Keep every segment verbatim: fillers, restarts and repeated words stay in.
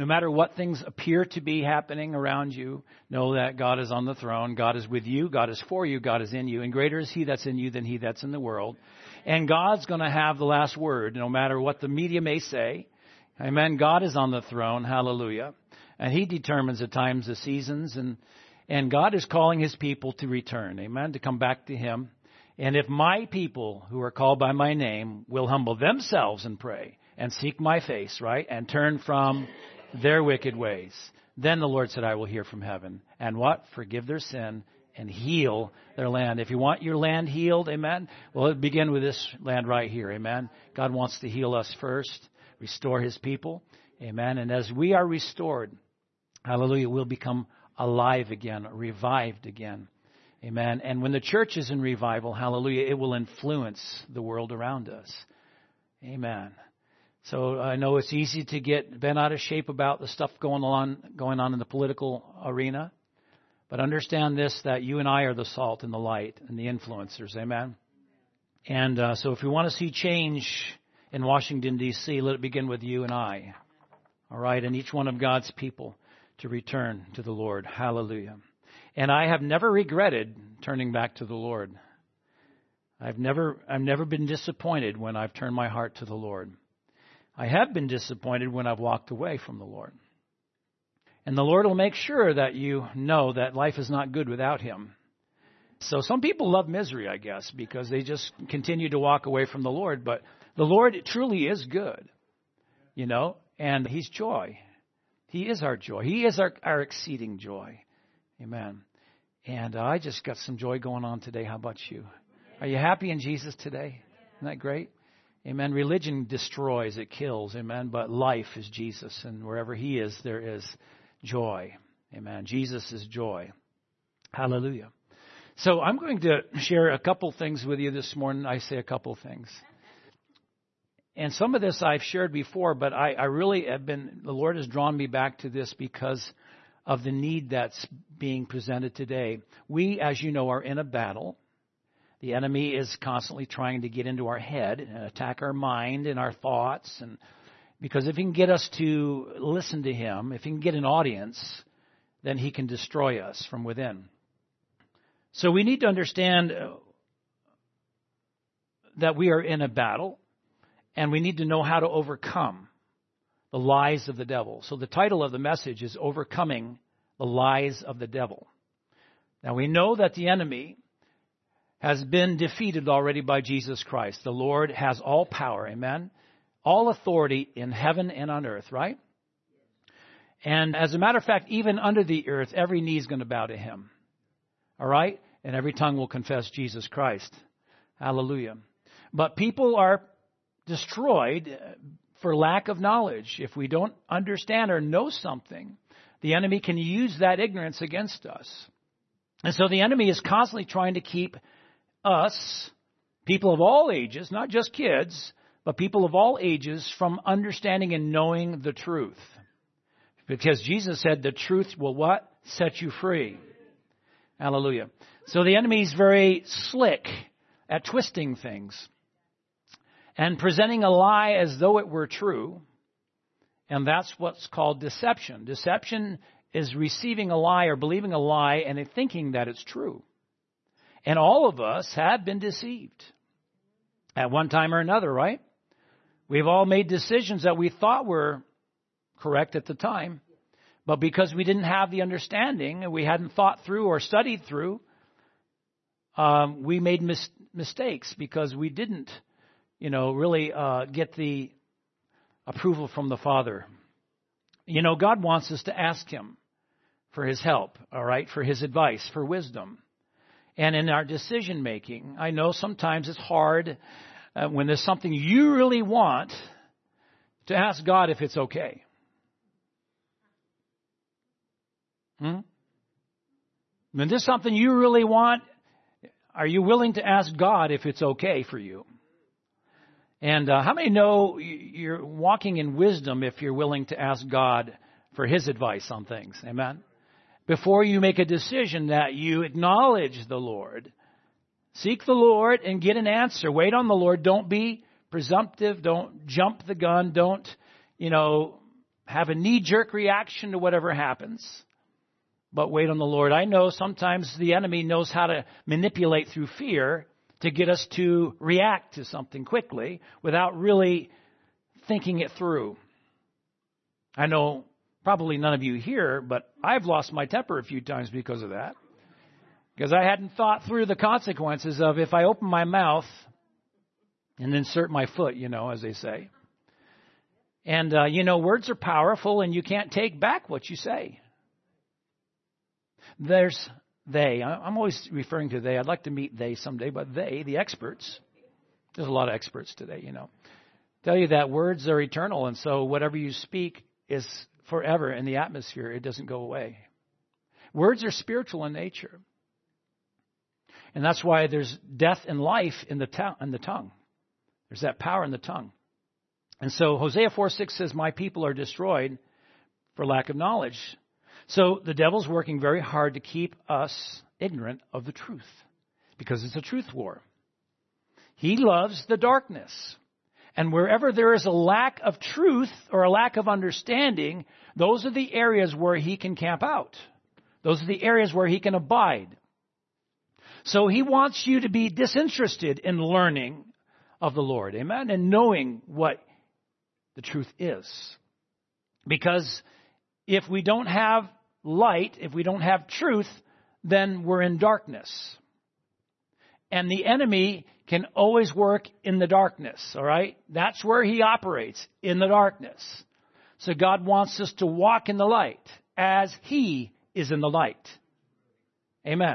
No matter what things appear to be happening around you, know that God is on the throne. God is with you. God is for you. God is in you. And greater is He that's in you than he that's in the world. And God's going to have the last word, no matter what the media may say. Amen. God is on the throne. Hallelujah. And He determines the times, the seasons. And, and God is calling His people to return. Amen. To come back to Him. And if my people who are called by my name will humble themselves and pray and seek my face, right, and turn from their wicked ways, then the Lord said, I will hear from heaven. And what? Forgive their sin and heal their land. If you want your land healed, amen, well, it'll begin with this land right here, amen. God wants to heal us first, restore His people, amen. And as we are restored, hallelujah, we'll become alive again, revived again, amen. And when the church is in revival, hallelujah, it will influence the world around us, amen. So I know it's easy to get bent out of shape about the stuff going on going on in the political arena. But understand this, that you and I are the salt and the light and the influencers. Amen? And uh, so if we want to see change in Washington, D C, let it begin with you and I. All right? And each one of God's people to return to the Lord. Hallelujah. And I have never regretted turning back to the Lord. I've never, I've never been disappointed when I've turned my heart to the Lord. I have been disappointed when I've walked away from the Lord. And the Lord will make sure that you know that life is not good without Him. So some people love misery, I guess, because they just continue to walk away from the Lord. But the Lord truly is good, you know, and He's joy. He is our joy. He is our, our exceeding joy. Amen. And uh, I just got some joy going on today. How about you? Are you happy in Jesus today? Isn't that great? Amen. Religion destroys, it kills. Amen. But life is Jesus. And wherever He is, there is joy. Amen. Jesus is joy. Hallelujah. So I'm going to share a couple things with you this morning. I say a couple things. And some of this I've shared before, but I, I really have been, the Lord has drawn me back to this because of the need that's being presented today. We, as you know, are in a battle. The enemy is constantly trying to get into our head and attack our mind and our thoughts. And because if he can get us to listen to him, if he can get an audience, then he can destroy us from within. So we need to understand that we are in a battle, and we need to know how to overcome the lies of the devil. So the title of the message is Overcoming the Lies of the Devil. Now we know that the enemy has been defeated already by Jesus Christ. The Lord has all power, amen? All authority in heaven and on earth, right? And as a matter of fact, even under the earth, every knee is going to bow to him. All right? And every tongue will confess Jesus Christ. Hallelujah. But people are destroyed for lack of knowledge. If we don't understand or know something, the enemy can use that ignorance against us. And so the enemy is constantly trying to keep us, people of all ages, not just kids, but people of all ages, from understanding and knowing the truth. Because Jesus said the truth will what? Set you free. Hallelujah. So the enemy is very slick at twisting things and presenting a lie as though it were true. And that's what's called deception. Deception is receiving a lie or believing a lie and thinking that it's true. And all of us have been deceived at one time or another, right? We've all made decisions that we thought were correct at the time. But because we didn't have the understanding and we hadn't thought through or studied through, um, we made mis- mistakes because we didn't, you know, really uh, get the approval from the Father. You know, God wants us to ask Him for His help, all right, for His advice, for wisdom. And in our decision making, I know sometimes it's hard uh, when there's something you really want to ask God if it's okay. Hmm? When there's something you really want, are you willing to ask God if it's okay for you? And uh, how many know you're walking in wisdom if you're willing to ask God for His advice on things? Amen? Before you make a decision, that you acknowledge the Lord. Seek the Lord and get an answer. Wait on the Lord. Don't be presumptive. Don't jump the gun. Don't, you know, have a knee-jerk reaction to whatever happens, but wait on the Lord. I know sometimes the enemy knows how to manipulate through fear to get us to react to something quickly without really thinking it through. I know probably none of you here, but I've lost my temper a few times because of that. Because I hadn't thought through the consequences of if I open my mouth and insert my foot, you know, as they say. And, uh, you know, words are powerful and you can't take back what you say. There's they. I'm always referring to they. I'd like to meet they someday, but they, the experts. There's a lot of experts today, you know. Tell you that words are eternal, and so whatever you speak is forever in the atmosphere. It doesn't go away. Words are spiritual in nature. And that's why there's death and life in the, to- in the tongue. There's that power in the tongue. And so Hosea four six says, my people are destroyed for lack of knowledge. So the devil's working very hard to keep us ignorant of the truth because it's a truth war. He loves the darkness. And wherever there is a lack of truth or a lack of understanding, those are the areas where he can camp out. Those are the areas where he can abide. So he wants you to be disinterested in learning of the Lord, amen, and knowing what the truth is. Because if we don't have light, if we don't have truth, then we're in darkness. And the enemy can always work in the darkness, all right? That's where he operates, in the darkness. So God wants us to walk in the light as he is in the light. Amen.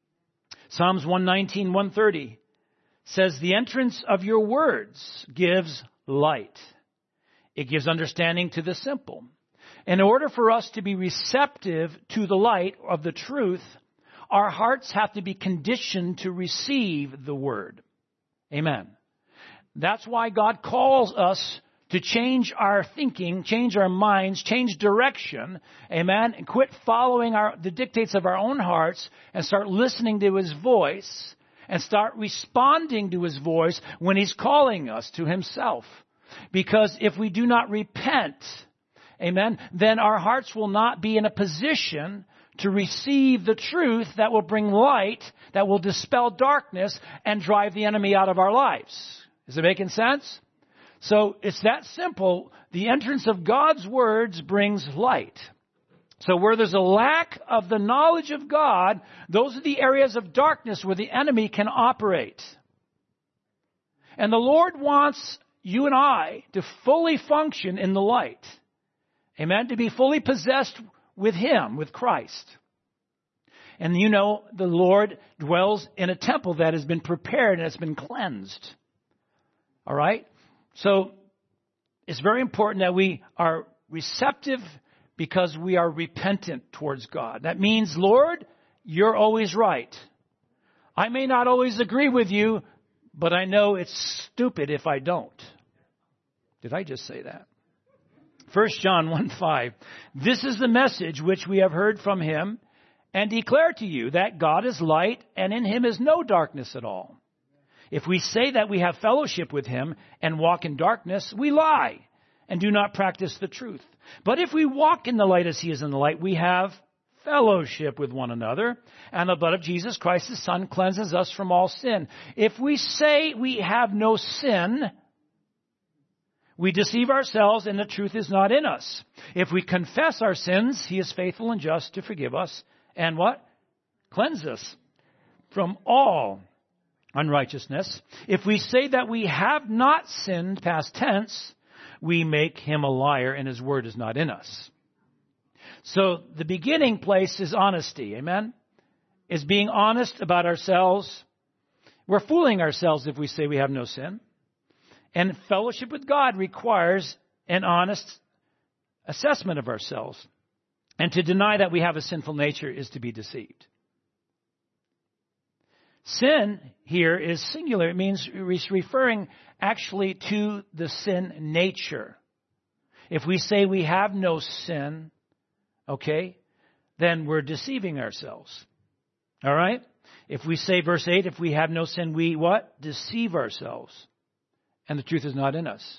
Psalms one nineteen, one thirty says, the entrance of your words gives light. It gives understanding to the simple. In order for us to be receptive to the light of the truth, our hearts have to be conditioned to receive the word. Amen. That's why God calls us to change our thinking, change our minds, change direction, amen, and quit following our, the dictates of our own hearts and start listening to his voice and start responding to his voice when he's calling us to himself. Because if we do not repent, amen, then our hearts will not be in a position to receive the truth that will bring light, that will dispel darkness and drive the enemy out of our lives. Is it making sense? So it's that simple. The entrance of God's words brings light. So where there's a lack of the knowledge of God, those are the areas of darkness where the enemy can operate. And the Lord wants you and I to fully function in the light. Amen? To be fully possessed with him, with Christ. And you know, the Lord dwells in a temple that has been prepared and has been cleansed. All right? So it's very important that we are receptive because we are repentant towards God. That means, Lord, you're always right. I may not always agree with you, but I know it's stupid if I don't. Did I just say that? First John one five. This is the message which we have heard from him and declare to you that God is light and in him is no darkness at all. If we say that we have fellowship with him and walk in darkness, we lie and do not practice the truth. But if we walk in the light as he is in the light, we have fellowship with one another, and the blood of Jesus Christ, his Son, cleanses us from all sin. If we say we have no sin, we deceive ourselves and the truth is not in us. If we confess our sins, he is faithful and just to forgive us and what? Cleanse us from all unrighteousness. If we say that we have not sinned, past tense, we make him a liar and his word is not in us. So the beginning place is honesty. Amen? Is being honest about ourselves. We're fooling ourselves if we say we have no sin. And fellowship with God requires an honest assessment of ourselves. And to deny that we have a sinful nature is to be deceived. Sin here is singular. It means it's referring actually to the sin nature. If we say we have no sin, okay, then we're deceiving ourselves. All right? If we say, verse eight, if we have no sin, we what? Deceive ourselves. And the truth is not in us.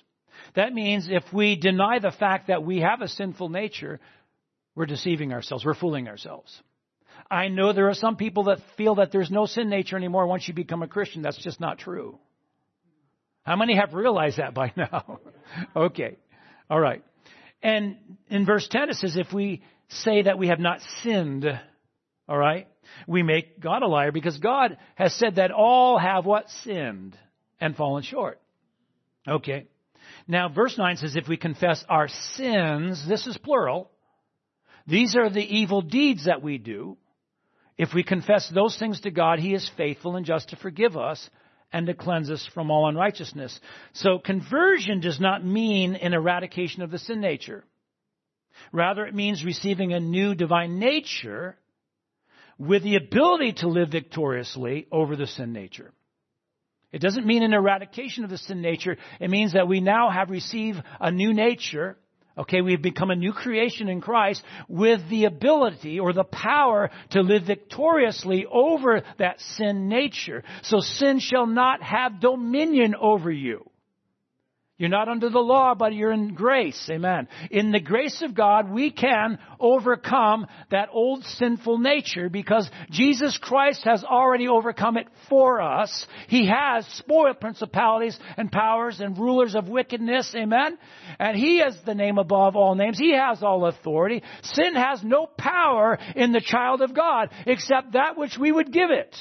That means if we deny the fact that we have a sinful nature, we're deceiving ourselves. We're fooling ourselves. I know there are some people that feel that there's no sin nature anymore once you become a Christian. That's just not true. How many have realized that by now? Okay. All right. And in verse ten it says, if we say that we have not sinned, all right, we make God a liar, because God has said that all have what? Sinned and fallen short. Okay. Now verse nine says, if we confess our sins, this is plural. These are the evil deeds that we do. If we confess those things to God, He is faithful and just to forgive us and to cleanse us from all unrighteousness. So conversion does not mean an eradication of the sin nature. Rather, it means receiving a new divine nature with the ability to live victoriously over the sin nature. It doesn't mean an eradication of the sin nature. It means that we now have received a new nature. Okay, we've become a new creation in Christ with the ability or the power to live victoriously over that sin nature. So sin shall not have dominion over you. You're not under the law, but you're in grace. Amen. In the grace of God, we can overcome that old sinful nature because Jesus Christ has already overcome it for us. He has spoiled principalities and powers and rulers of wickedness. Amen. And He has the name above all names. He has all authority. Sin has no power in the child of God except that which we would give it.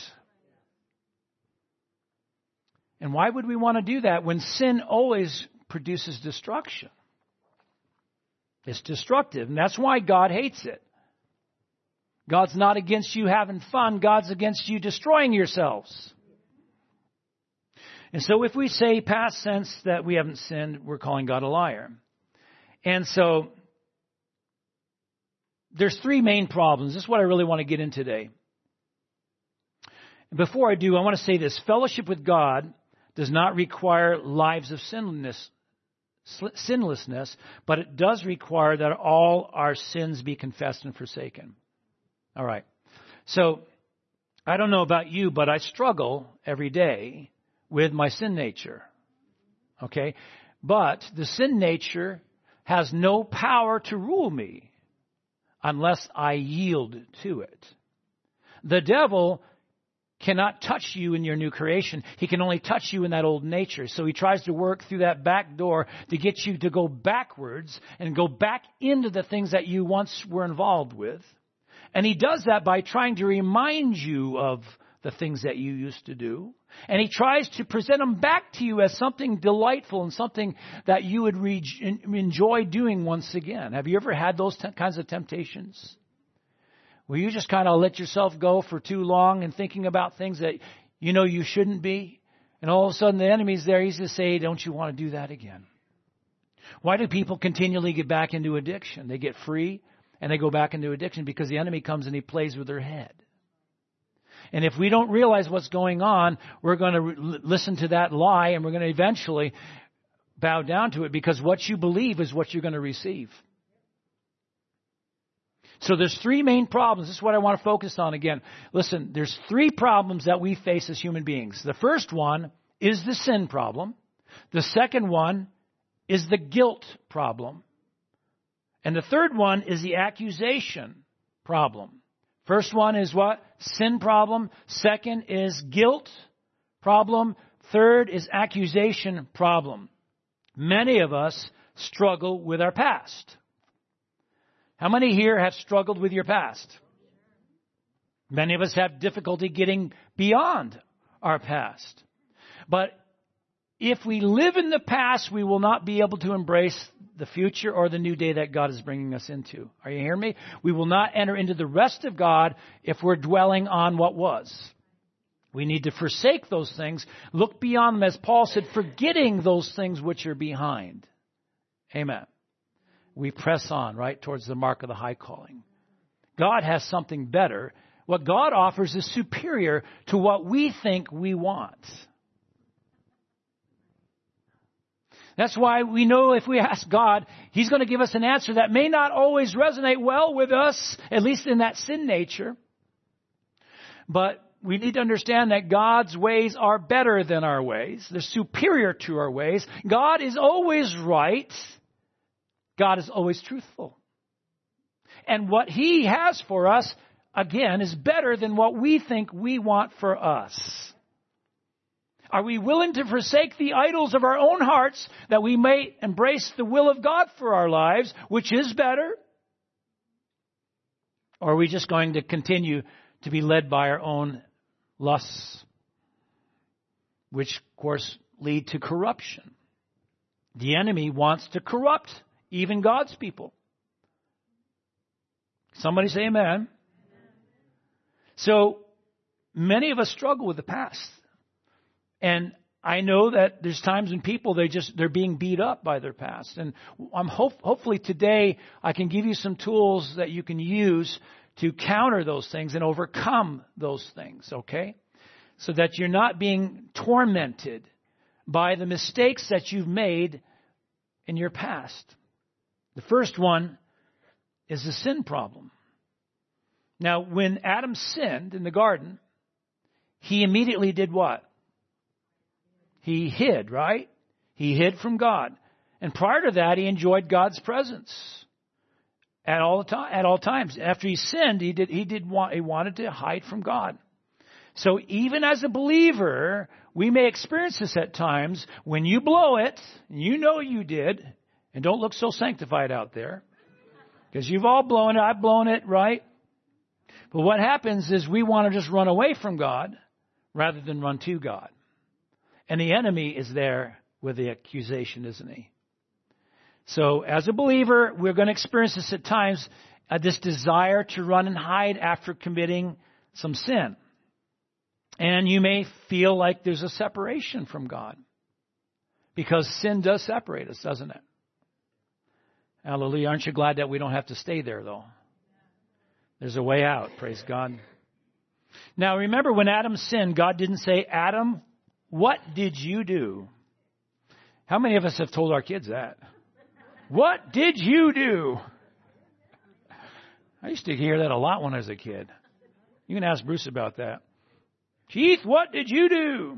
And why would we want to do that when sin always produces destruction? It's destructive, and that's why God hates it. God's not against you having fun. God's against you destroying yourselves. And so if we say past tense that we haven't sinned, we're calling God a liar. And so there's three main problems. This is what I really want to get in today. Before I do, I want to say this. Fellowship with God does not require lives of sinlessness, sinlessness, but it does require that all our sins be confessed and forsaken. All right. So I don't know about you, but I struggle every day with my sin nature. Okay? But the sin nature has no power to rule me unless I yield to it. The devil cannot touch you in your new creation. He can only touch you in that old nature. So he tries to work through that back door to get you to go backwards and go back into the things that you once were involved with. And he does that by trying to remind you of the things that you used to do. And he tries to present them back to you as something delightful and something that you would re- enjoy doing once again. Have you ever had those t- kinds of temptations? Where you just kind of let yourself go for too long and thinking about things that you know you shouldn't be. And all of a sudden the enemy's there. He's just saying, don't you want to do that again? Why do people continually get back into addiction? They get free and they go back into addiction because the enemy comes and he plays with their head. And if we don't realize what's going on, we're going to re- listen to that lie and we're going to eventually bow down to it because what you believe is what you're going to receive. So there's three main problems. This is what I want to focus on again. Listen, there's three problems that we face as human beings. The first one is the sin problem. The second one is the guilt problem. And the third one is the accusation problem. First one is what? Sin problem. Second is guilt problem. Third is accusation problem. Many of us struggle with our past. How many here have struggled with your past? Many of us have difficulty getting beyond our past. But if we live in the past, we will not be able to embrace the future or the new day that God is bringing us into. Are you hearing me? We will not enter into the rest of God if we're dwelling on what was. We need to forsake those things, look beyond them, as Paul said, forgetting those things which are behind. Amen. We press on, right, towards the mark of the high calling. God has something better. What God offers is superior to what we think we want. That's why we know if we ask God, He's going to give us an answer that may not always resonate well with us, at least in that sin nature. But we need to understand that God's ways are better than our ways. They're superior to our ways. God is always right. God is always truthful. And what He has for us, again, is better than what we think we want for us. Are we willing to forsake the idols of our own hearts that we may embrace the will of God for our lives, which is better? Or are we just going to continue to be led by our own lusts, which, of course, lead to corruption? The enemy wants to corrupt even God's people. Somebody say amen. So many of us struggle with the past. And I know that there's times when people, they just, they're being beat up by their past. And I'm hope, hopefully today I can give you some tools that you can use to counter those things and overcome those things, okay? So that you're not being tormented by the mistakes that you've made in your past. The first one is the sin problem. Now, when Adam sinned in the garden, he immediately did what? He hid, right? He hid from God. And prior to that, he enjoyed God's presence at all time, at all times. After he sinned, he did he did want he wanted to hide from God. So even as a believer, we may experience this at times. When you blow it, and you know you did, and don't look so sanctified out there, because you've all blown it. I've blown it, right? But what happens is we want to just run away from God rather than run to God. And the enemy is there with the accusation, isn't he? So as a believer, we're going to experience this at times, uh, this desire to run and hide after committing some sin. And you may feel like there's a separation from God, because sin does separate us, doesn't it? Hallelujah. Aren't you glad that we don't have to stay there, though? There's a way out, praise God. Now, remember, when Adam sinned, God didn't say, Adam, what did you do? How many of us have told our kids that? What did you do? I used to hear that a lot when I was a kid. You can ask Bruce about that. Keith, what did you do?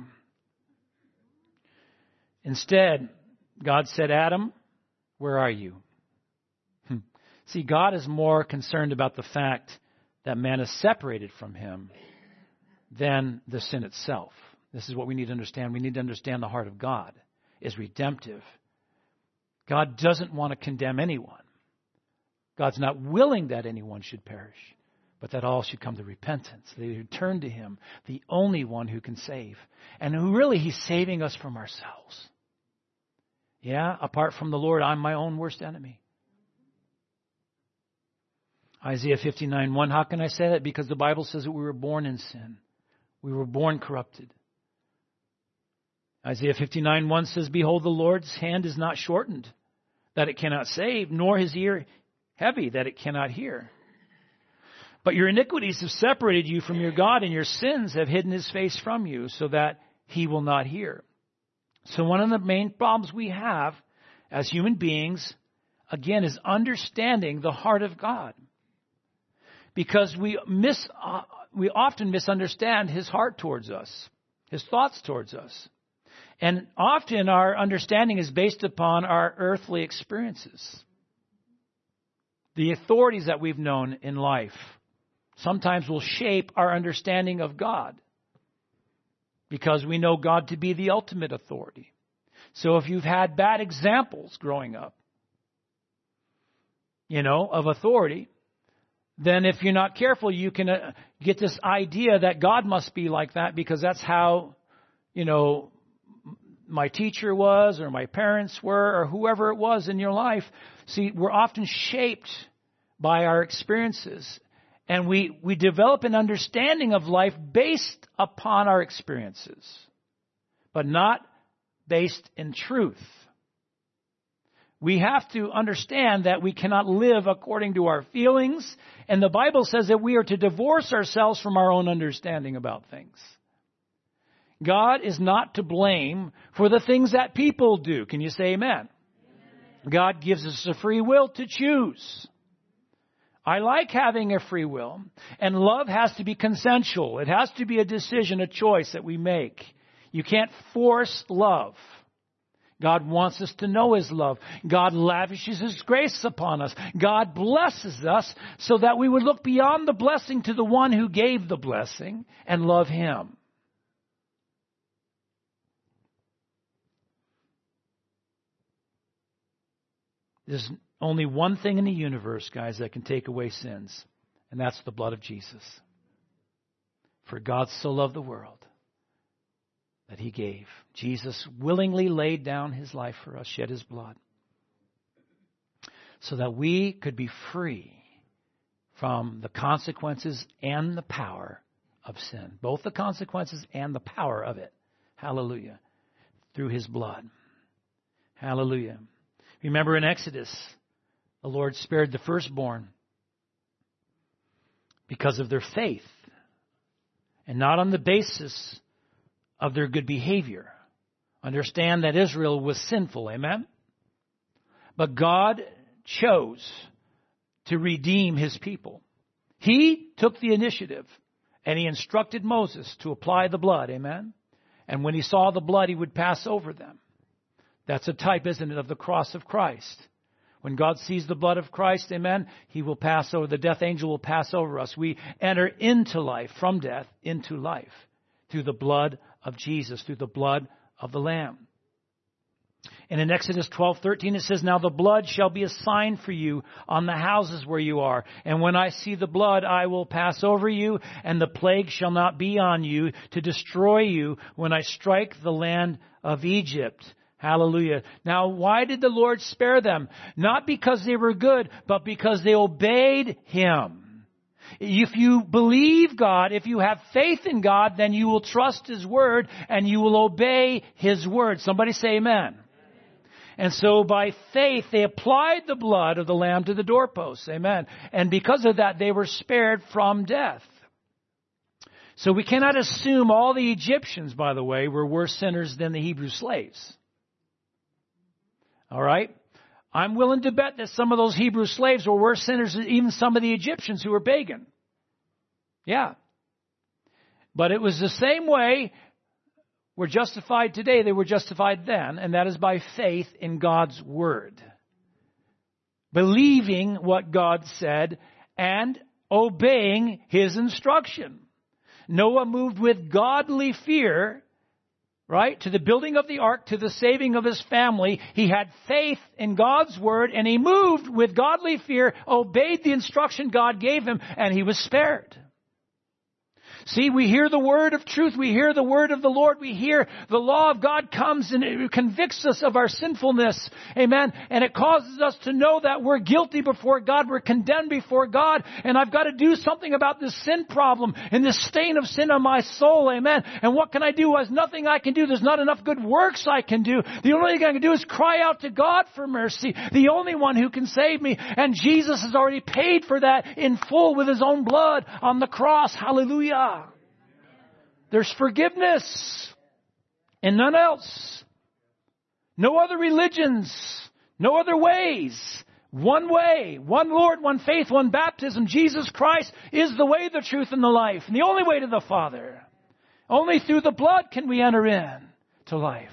Instead, God said, Adam, where are you? See, God is more concerned about the fact that man is separated from Him than the sin itself. This is what we need to understand. We need to understand the heart of God is redemptive. God doesn't want to condemn anyone. God's not willing that anyone should perish, but that all should come to repentance. They should turn to Him, the only one who can save. And who really, He's saving us from ourselves. Yeah, apart from the Lord, I'm my own worst enemy. Isaiah fifty-nine one, how can I say that? Because the Bible says that we were born in sin. We were born corrupted. Isaiah fifty-nine one says, behold, the Lord's hand is not shortened, that it cannot save, nor His ear heavy, that it cannot hear. But your iniquities have separated you from your God, and your sins have hidden His face from you, so that He will not hear. So one of the main problems we have as human beings, again, is understanding the heart of God. Because we miss, uh, we often misunderstand His heart towards us, His thoughts towards us. And often our understanding is based upon our earthly experiences. The authorities that we've known in life sometimes will shape our understanding of God, because we know God to be the ultimate authority. So if you've had bad examples growing up, you know, of authority, then if you're not careful, you can uh, get this idea that God must be like that because that's how, you know, my teacher was or my parents were or whoever it was in your life. See, we're often shaped by our experiences, and we, we develop an understanding of life based upon our experiences, but not based in truth. We have to understand that we cannot live according to our feelings. And the Bible says that we are to divorce ourselves from our own understanding about things. God is not to blame for the things that people do. Can you say amen? Amen. God gives us a free will to choose. I like having a free will. And love has to be consensual. It has to be a decision, a choice that we make. You can't force love. God wants us to know His love. God lavishes His grace upon us. God blesses us so that we would look beyond the blessing to the one who gave the blessing and love Him. There's only one thing in the universe, guys, that can take away sins, and that's the blood of Jesus. For God so loved the world that He gave. Jesus willingly laid down His life for us, shed His blood, so that we could be free from the consequences and the power of sin. Both the consequences and the power of it. Hallelujah. Through His blood. Hallelujah. Remember in Exodus, the Lord spared the firstborn because of their faith and not on the basis of their good behavior. Understand that Israel was sinful, amen? But God chose to redeem His people. He took the initiative and He instructed Moses to apply the blood, amen? And when he saw the blood, he would pass over them. That's a type, isn't it, of the cross of Christ. When God sees the blood of Christ, amen, He will pass over. The death angel will pass over us. We enter into life, from death into life, through the blood of Jesus, through the blood of the Lamb. And in Exodus twelve thirteen, it says, "Now the blood shall be a sign for you on the houses where you are. And when I see the blood, I will pass over you, and the plague shall not be on you to destroy you when I strike the land of Egypt." Hallelujah. Now, why did the Lord spare them? Not because they were good, but because they obeyed Him. If you believe God, if you have faith in God, then you will trust His Word and you will obey His Word. Somebody say amen. And so by faith, they applied the blood of the Lamb to the doorposts. Amen. And because of that, they were spared from death. So we cannot assume all the Egyptians, by the way, were worse sinners than the Hebrew slaves. All right? I'm willing to bet that some of those Hebrew slaves were worse sinners than even some of the Egyptians who were pagan. Yeah. But it was the same way we're justified today they were justified then, and that is by faith in God's Word. Believing what God said and obeying His instruction. Noah moved with godly fear, right, to the building of the ark, to the saving of his family. He had faith in God's Word, and he moved with godly fear, obeyed the instruction God gave him, and he was spared. See, we hear the word of truth. We hear the word of the Lord. We hear the law of God comes and it convicts us of our sinfulness. Amen. And it causes us to know that we're guilty before God. We're condemned before God. And I've got to do something about this sin problem and this stain of sin on my soul. Amen. And what can I do? There's nothing I can do. There's not enough good works I can do. The only thing I can do is cry out to God for mercy. The only one who can save me. And Jesus has already paid for that in full with His own blood on the cross. Hallelujah. There's forgiveness and none else. No other religions, no other ways. One way, one Lord, one faith, one baptism. Jesus Christ is the way, the truth, and the life. And the only way to the Father. Only through the blood can we enter in to life.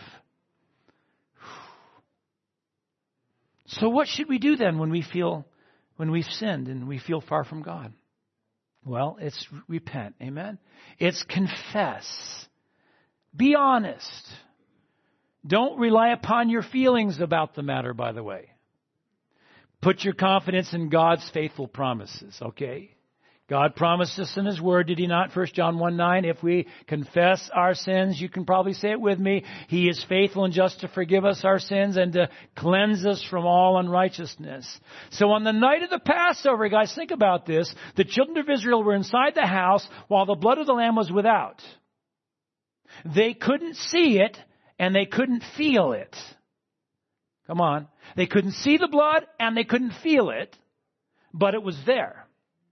So what should we do then when we feel, when we've sinned and we feel far from God? Well, it's repent. Amen. It's confess. Be honest. Don't rely upon your feelings about the matter, by the way. Put your confidence in God's faithful promises, okay? God promised us in His Word, did He not? First John one nine, if we confess our sins, you can probably say it with me, He is faithful and just to forgive us our sins and to cleanse us from all unrighteousness. So on the night of the Passover, guys, think about this. The children of Israel were inside the house while the blood of the Lamb was without. They couldn't see it and they couldn't feel it. Come on. They couldn't see the blood and they couldn't feel it, but it was there.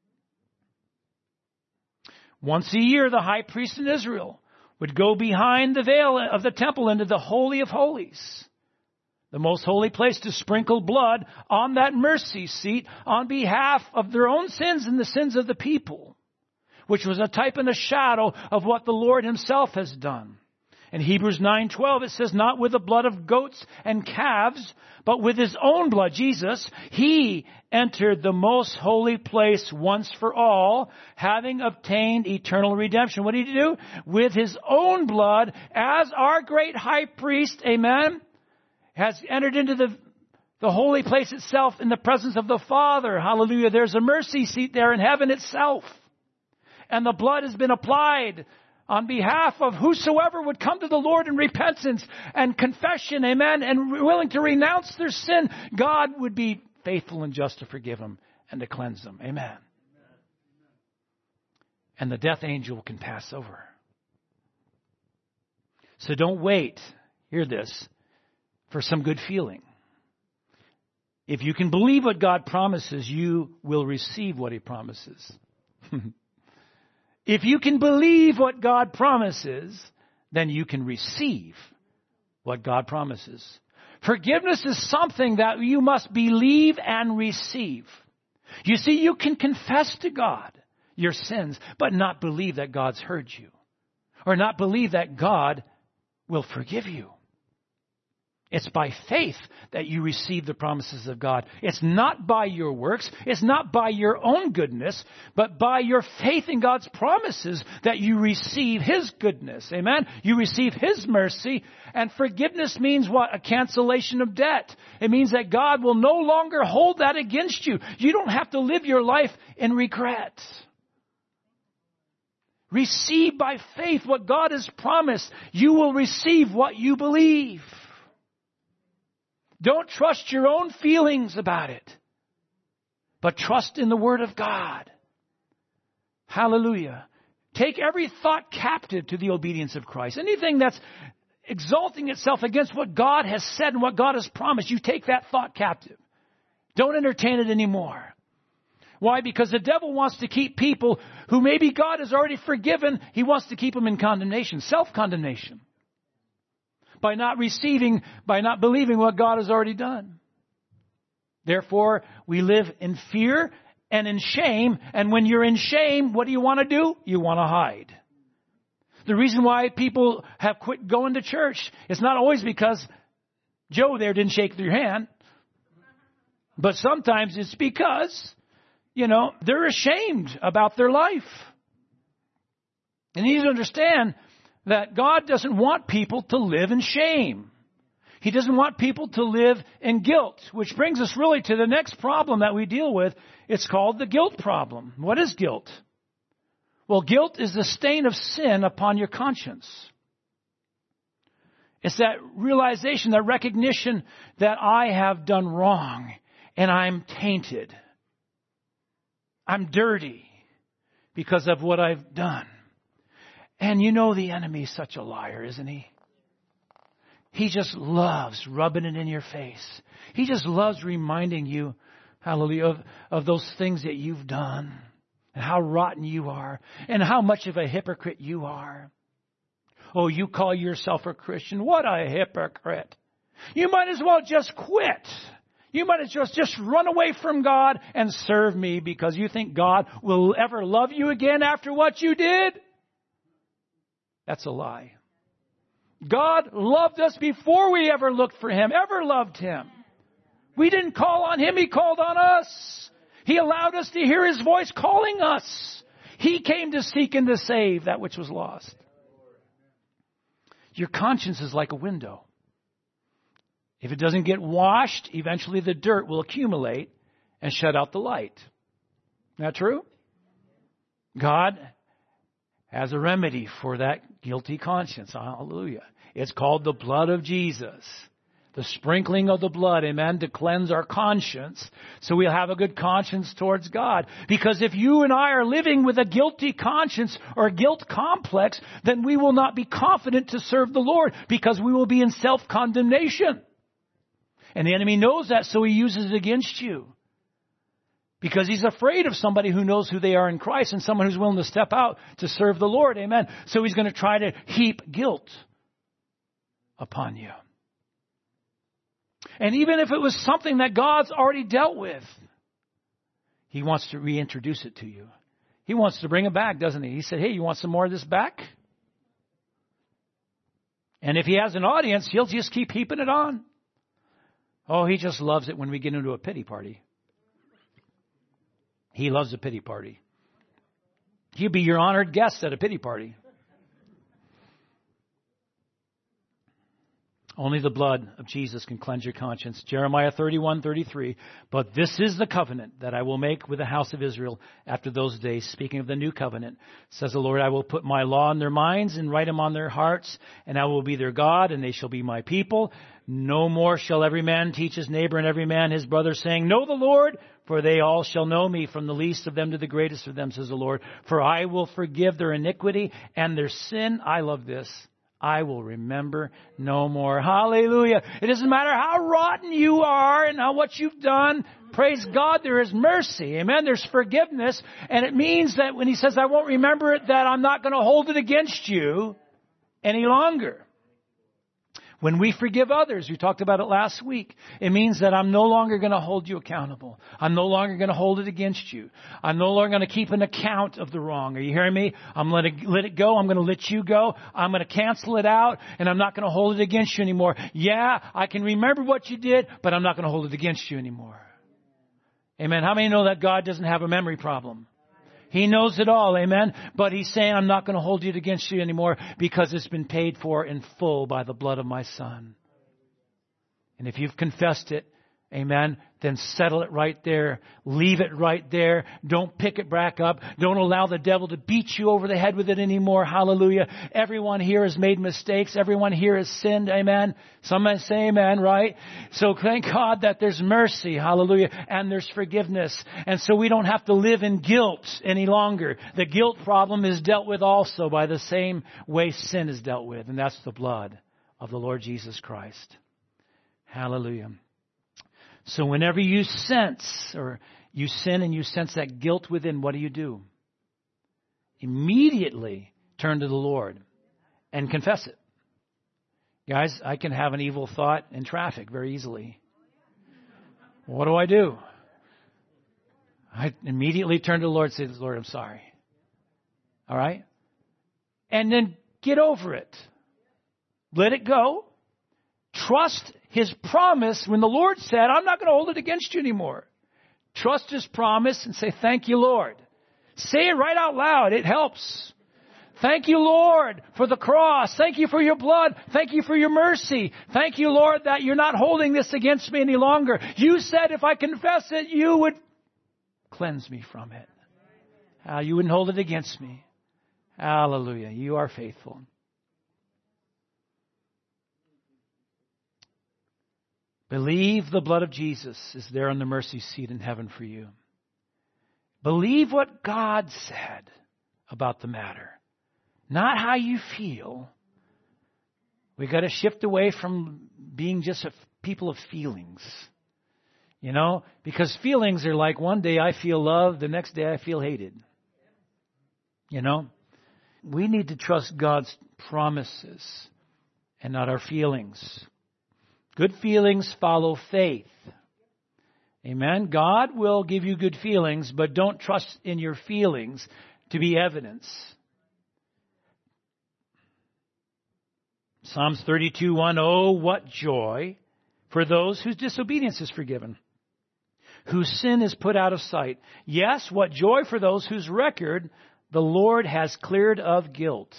Once a year, the high priest in Israel would go behind the veil of the temple into the Holy of Holies the most holy place, to sprinkle blood on that mercy seat on behalf of their own sins and the sins of the people, which was a type and a shadow of what the Lord himself has done. In Hebrews nine twelve, it says, not with the blood of goats and calves, but with his own blood, Jesus, he entered the most holy place once for all, having obtained eternal redemption. What did he do? With his own blood, as our great high priest, amen, has entered into the, the holy place itself in the presence of the Father. Hallelujah. There's a mercy seat there in heaven itself. And the blood has been applied on behalf of whosoever would come to the Lord in repentance and confession, amen, and willing to renounce their sin. God would be faithful and just to forgive them and to cleanse them. Amen. And the death angel can pass over. So don't wait, hear this, for some good feeling. If you can believe what God promises, you will receive what he promises. If you can believe what God promises, then you can receive what God promises. Forgiveness is something that you must believe and receive. You see, you can confess to God your sins, but not believe that God's heard you, or not believe that God will forgive you. It's by faith that you receive the promises of God. It's not by your works. It's not by your own goodness, but by your faith in God's promises that you receive his goodness. Amen? You receive his mercy. And forgiveness means what? A cancellation of debt. It means that God will no longer hold that against you. You don't have to live your life in regret. Receive by faith what God has promised. You will receive what you believe. Don't trust your own feelings about it, but trust in the Word of God. Hallelujah. Take every thought captive to the obedience of Christ. Anything that's exalting itself against what God has said and what God has promised, you take that thought captive. Don't entertain it anymore. Why? Because the devil wants to keep people who maybe God has already forgiven, he wants to keep them in condemnation, self-condemnation. By not receiving, by not believing what God has already done. Therefore, we live in fear and in shame. And when you're in shame, what do you want to do? You want to hide. The reason why people have quit going to church, it's not always because Joe there didn't shake your hand. But sometimes it's because, you know, they're ashamed about their life. And you need to understand that God doesn't want people to live in shame. He doesn't want people to live in guilt, which brings us really to the next problem that we deal with. It's called the guilt problem. What is guilt? Well, guilt is the stain of sin upon your conscience. It's that realization, that recognition that I have done wrong and I'm tainted. I'm dirty because of what I've done. And you know the enemy is such a liar, isn't he? He just loves rubbing it in your face. He just loves reminding you, hallelujah, of, of those things that you've done and how rotten you are and how much of a hypocrite you are. Oh, you call yourself a Christian. What a hypocrite. You might as well just quit. You might as well just run away from God and serve me because you think God will ever love you again after what you did. That's a lie. God loved us before we ever looked for him, ever loved him. We didn't call on him, he called on us. He allowed us to hear his voice calling us. He came to seek and to save that which was lost. Your conscience is like a window. If it doesn't get washed, eventually the dirt will accumulate and shut out the light. Isn't that true? God has a remedy for that guilty conscience. Hallelujah. It's called the blood of Jesus. The sprinkling of the blood, amen, to cleanse our conscience so we'll have a good conscience towards God. Because if you and I are living with a guilty conscience or a guilt complex, then we will not be confident to serve the Lord because we will be in self-condemnation. And the enemy knows that, so he uses it against you. Because he's afraid of somebody who knows who they are in Christ and someone who's willing to step out to serve the Lord. Amen. So he's going to try to heap guilt upon you. And even if it was something that God's already dealt with, He wants to reintroduce it to you. He wants to bring it back, doesn't He? He said, hey, you want some more of this back? And if He has an audience, He'll just keep heaping it on. Oh, He just loves it when we get into a pity party. He loves a pity party. He'll be your honored guest at a pity party. Only the blood of Jesus can cleanse your conscience. Jeremiah thirty-one thirty-three. But this is the covenant that I will make with the house of Israel after those days. Speaking of the new covenant, says the Lord, I will put my law in their minds and write them on their hearts, and I will be their God, and they shall be my people. No more shall every man teach his neighbor and every man his brother, saying, know the Lord, for they all shall know me, from the least of them to the greatest of them, says the Lord. For I will forgive their iniquity and their sin. I love this. I will remember no more. Hallelujah. It doesn't matter how rotten you are and how what you've done. Praise God, there is mercy. Amen. There's forgiveness. And it means that when He says, I won't remember it, that I'm not going to hold it against you any longer. When we forgive others, we talked about it last week, it means that I'm no longer going to hold you accountable. I'm no longer going to hold it against you. I'm no longer going to keep an account of the wrong. Are you hearing me? I'm going to let it go. I'm going to let you go. I'm going to cancel it out, and I'm not going to hold it against you anymore. Yeah, I can remember what you did, but I'm not going to hold it against you anymore. Amen. How many know that God doesn't have a memory problem? He knows it all, amen? But He's saying, I'm not going to hold it against you anymore because it's been paid for in full by the blood of my Son. And if you've confessed it, amen, then settle it right there. Leave it right there. Don't pick it back up. Don't allow the devil to beat you over the head with it anymore. Hallelujah. Everyone here has made mistakes. Everyone here has sinned. Amen. Some may say amen, right? So thank God that there's mercy. Hallelujah. And there's forgiveness. And so we don't have to live in guilt any longer. The guilt problem is dealt with also by the same way sin is dealt with. And that's the blood of the Lord Jesus Christ. Hallelujah. So whenever you sense or you sin and you sense that guilt within, what do you do? Immediately turn to the Lord and confess it. Guys, I can have an evil thought in traffic very easily. What do I do? I immediately turn to the Lord and say, Lord, I'm sorry. All right? And then get over it. Let it go. Trust His promise when the Lord said, I'm not going to hold it against you anymore. Trust His promise and say, thank you, Lord. Say it right out loud. It helps. Thank you, Lord, for the cross. Thank you for your blood. Thank you for your mercy. Thank you, Lord, that you're not holding this against me any longer. You said if I confess it, you would cleanse me from it. Uh, you wouldn't hold it against me. Hallelujah. You are faithful. Believe the blood of Jesus is there on the mercy seat in heaven for you. Believe what God said about the matter. Not how you feel. We've got to shift away from being just a people of feelings. You know, because feelings are like one day I feel loved, the next day I feel hated. You know, we need to trust God's promises and not our feelings. Good feelings follow faith. Amen. God will give you good feelings, but don't trust in your feelings to be evidence. Psalms thirty-two one, oh, what joy for those whose disobedience is forgiven, whose sin is put out of sight. Yes, what joy for those whose record the Lord has cleared of guilt,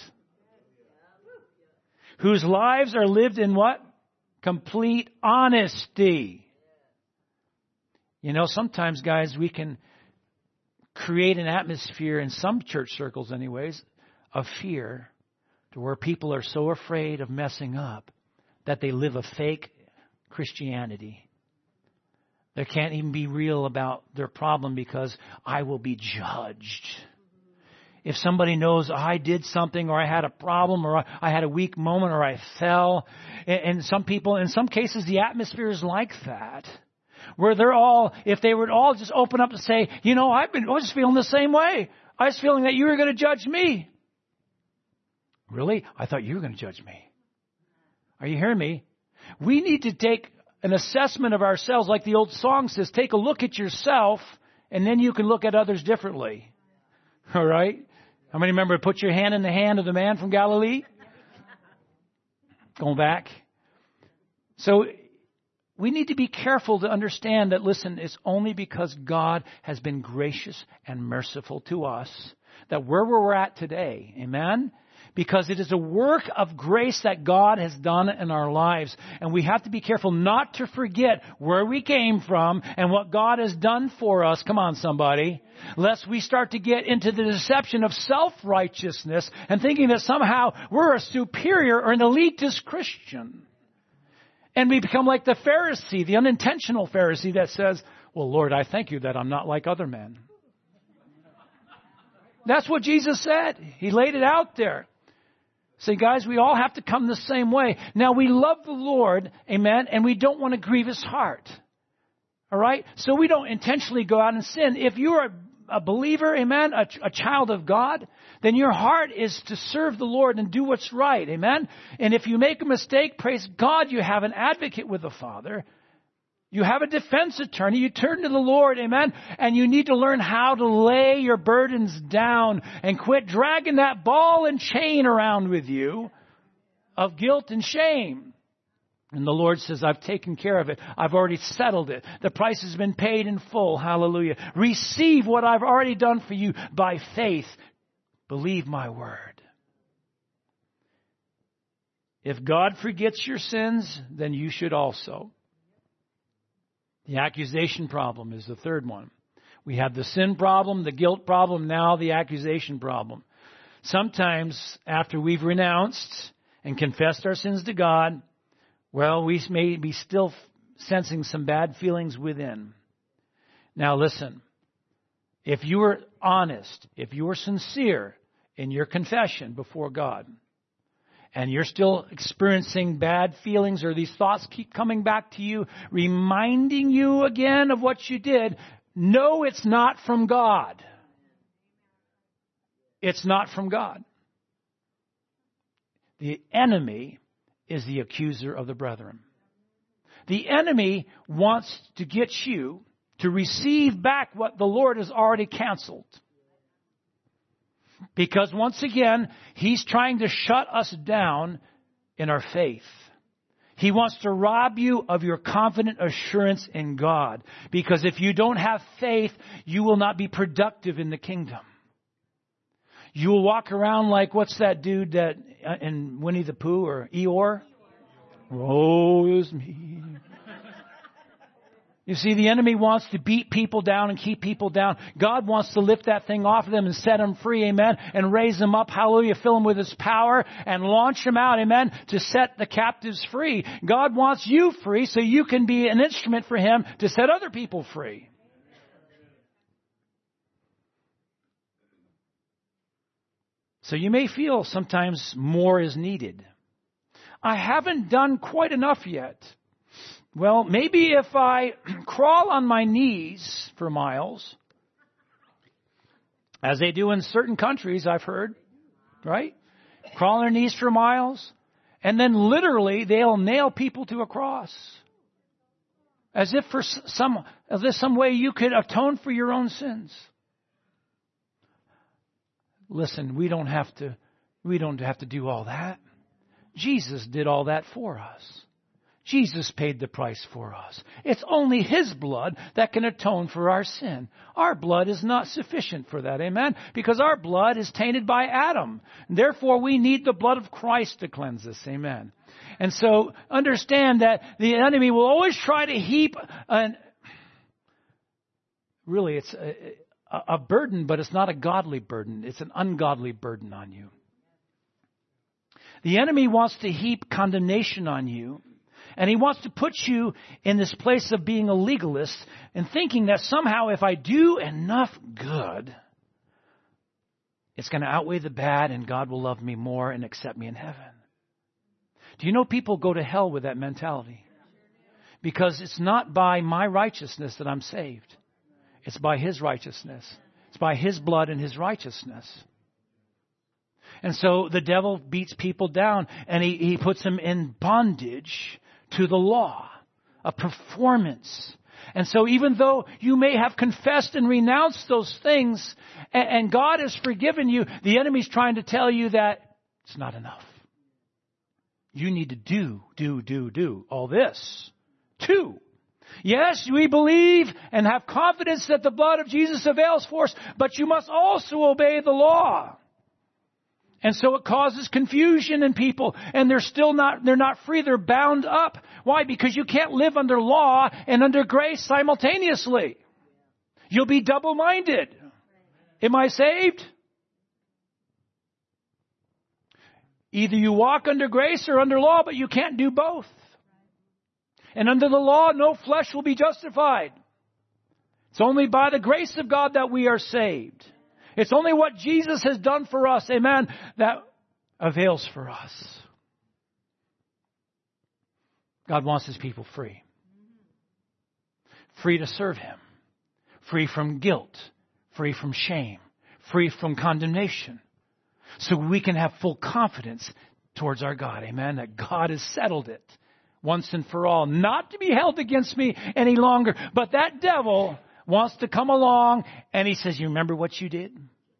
whose lives are lived in what? Complete honesty. You know, sometimes, guys, we can create an atmosphere in some church circles anyways of fear to where people are so afraid of messing up that they live a fake Christianity. They can't even be real about their problem because I will be judged. If somebody knows I did something or I had a problem or I had a weak moment or I fell, and some people, in some cases, the atmosphere is like that. Where they're all, if they would all just open up and say, you know, I've been, I was feeling the same way. I was feeling that you were going to judge me. Really? I thought you were going to judge me. Are you hearing me? We need to take an assessment of ourselves, like the old song says, take a look at yourself, and then you can look at others differently. All right? How many remember, put your hand in the hand of the man from Galilee? Going back. So we need to be careful to understand that, listen, it's only because God has been gracious and merciful to us that where we're at today, amen? Because it is a work of grace that God has done in our lives. And we have to be careful not to forget where we came from and what God has done for us. Come on, somebody. Lest we start to get into the deception of self-righteousness and thinking that somehow we're a superior or an elitist Christian. And we become like the Pharisee, the unintentional Pharisee that says, well, Lord, I thank you that I'm not like other men. That's what Jesus said. He laid it out there. See, guys, we all have to come the same way. Now, we love the Lord, amen, and we don't want to grieve His heart. All right? So we don't intentionally go out and sin. If you're a, a believer, amen, a, a child of God, then your heart is to serve the Lord and do what's right, amen? And if you make a mistake, praise God, you have an advocate with the Father. You have a defense attorney. You turn to the Lord, amen? And you need to learn how to lay your burdens down and quit dragging that ball and chain around with you of guilt and shame. And the Lord says, I've taken care of it. I've already settled it. The price has been paid in full. Hallelujah. Receive what I've already done for you by faith. Believe my word. If God forgets your sins, then you should also. The accusation problem is the third one. We have the sin problem, the guilt problem, now the accusation problem. Sometimes after we've renounced and confessed our sins to God, well, we may be still sensing some bad feelings within. Now listen, if you are honest, if you are sincere in your confession before God, and you're still experiencing bad feelings or these thoughts keep coming back to you, reminding you again of what you did, know it's not from God. It's not from God. The enemy is the accuser of the brethren. The enemy wants to get you to receive back what the Lord has already canceled. Because once again, he's trying to shut us down in our faith. He wants to rob you of your confident assurance in God. Because if you don't have faith, you will not be productive in the kingdom. You will walk around like, what's that dude that in Winnie the Pooh or Eeyore? Woe is me. You see, the enemy wants to beat people down and keep people down. God wants to lift that thing off of them and set them free, amen, and raise them up, hallelujah, fill them with His power and launch them out, amen, to set the captives free. God wants you free so you can be an instrument for Him to set other people free. So you may feel sometimes more is needed. I haven't done quite enough yet. Well, maybe if I crawl on my knees for miles, as they do in certain countries, I've heard, right? Crawl on their knees for miles, and then literally they'll nail people to a cross. As if for some, as if some way you could atone for your own sins. Listen, we don't have to, we don't have to do all that. Jesus did all that for us. Jesus paid the price for us. It's only His blood that can atone for our sin. Our blood is not sufficient for that, amen? Because our blood is tainted by Adam. Therefore, we need the blood of Christ to cleanse us, amen? And so, understand that the enemy will always try to heap an... Really, it's a, a burden, but it's not a godly burden. It's an ungodly burden on you. The enemy wants to heap condemnation on you. And he wants to put you in this place of being a legalist and thinking that somehow if I do enough good, it's going to outweigh the bad and God will love me more and accept me in heaven. Do you know people go to hell with that mentality? Because it's not by my righteousness that I'm saved. It's by His righteousness. It's by His blood and His righteousness. And so the devil beats people down and he, he puts them in bondage to the law a performance. And so even though you may have confessed and renounced those things, and, and God has forgiven you, the enemy's trying to tell you that it's not enough. You need to do, do, do, do all this. Two. Yes, we believe and have confidence that the blood of Jesus avails for us, but you must also obey the law. And so it causes confusion in people, and they're still not, they're not free, they're bound up. Why? Because you can't live under law and under grace simultaneously. You'll be double-minded. Am I saved? Either you walk under grace or under law, but you can't do both. And under the law, no flesh will be justified. It's only by the grace of God that we are saved. It's only what Jesus has done for us, amen, that avails for us. God wants His people free. Free to serve Him. Free from guilt. Free from shame. Free from condemnation. So we can have full confidence towards our God, amen, that God has settled it once and for all, not to be held against me any longer. But that devil wants to come along and he says, you remember what you did?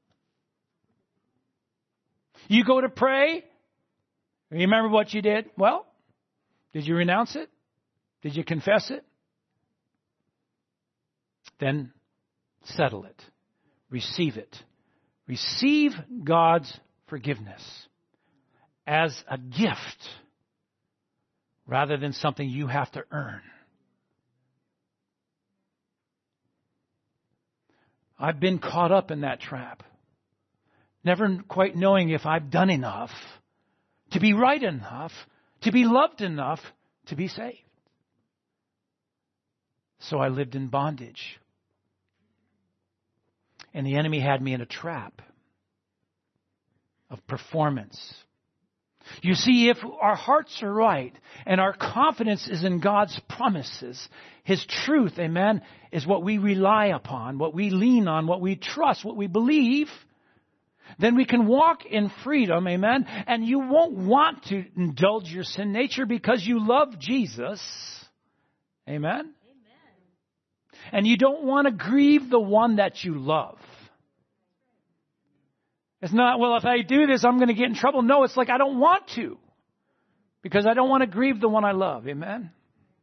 You go to pray. You remember what you did? Well, did you renounce it? Did you confess it? Then settle it. Receive it. Receive God's forgiveness as a gift rather than something you have to earn. I've been caught up in that trap, never quite knowing if I've done enough to be right enough, to be loved enough to be saved. So I lived in bondage. And the enemy had me in a trap of performance. You see, if our hearts are right and our confidence is in God's promises, His truth, amen, is what we rely upon, what we lean on, what we trust, what we believe, then we can walk in freedom, amen, and you won't want to indulge your sin nature because you love Jesus, amen, amen. And you don't want to grieve the one that you love. It's not, well, if I do this, I'm going to get in trouble. No, it's like I don't want to because I don't want to grieve the one I love. Amen?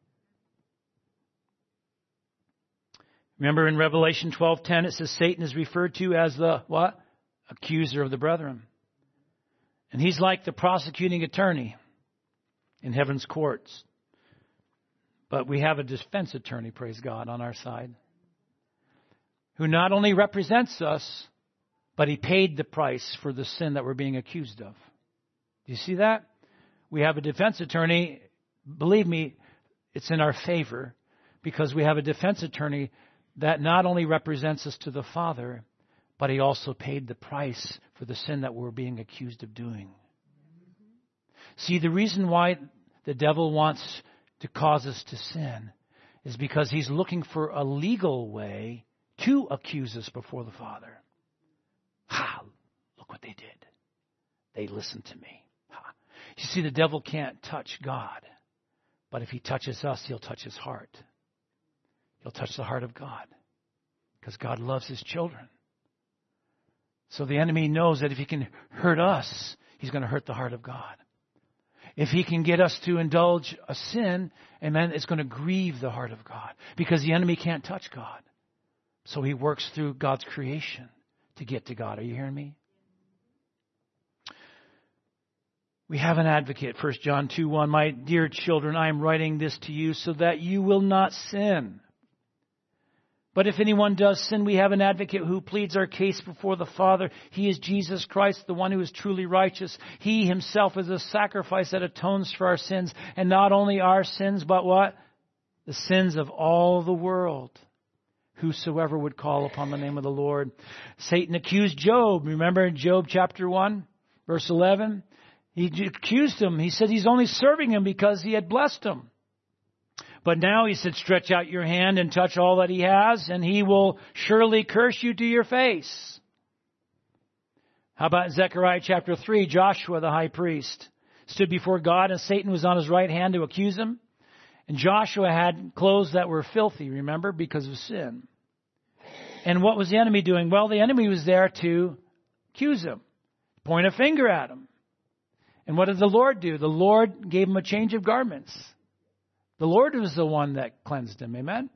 Remember in Revelation twelve ten, it says Satan is referred to as the, what? Accuser of the brethren. And he's like the prosecuting attorney in heaven's courts. But we have a defense attorney, praise God, on our side, who not only represents us, but he paid the price for the sin that we're being accused of. Do you see that? We have a defense attorney. Believe me, it's in our favor because we have a defense attorney that not only represents us to the Father, but he also paid the price for the sin that we're being accused of doing. See, the reason why the devil wants to cause us to sin is because he's looking for a legal way to accuse us before the Father. Ha! Look what they did. They listened to me. Ha. You see, the devil can't touch God. But if he touches us, he'll touch his heart. He'll touch the heart of God. Because God loves His children. So the enemy knows that if he can hurt us, he's going to hurt the heart of God. If he can get us to indulge a sin, amen, it's going to grieve the heart of God. Because the enemy can't touch God. So he works through God's creation to get to God. Are you hearing me? We have an advocate. First John two one. My dear children, I am writing this to you so that you will not sin. But if anyone does sin, we have an advocate who pleads our case before the Father. He is Jesus Christ, the one who is truly righteous. He Himself is a sacrifice that atones for our sins. And not only our sins, but what? The sins of all the world. Whosoever would call upon the name of the Lord. Satan accused Job. Remember in Job chapter one, verse eleven? He accused him. He said he's only serving him because he had blessed him. But now he said, stretch out your hand and touch all that he has, and he will surely curse you to your face. How about Zechariah chapter three? Joshua, the high priest, stood before God, and Satan was on his right hand to accuse him. And Joshua had clothes that were filthy, remember, because of sin. And what was the enemy doing? Well, the enemy was there to accuse him, point a finger at him. And what did the Lord do? The Lord gave him a change of garments. The Lord was the one that cleansed him. Amen?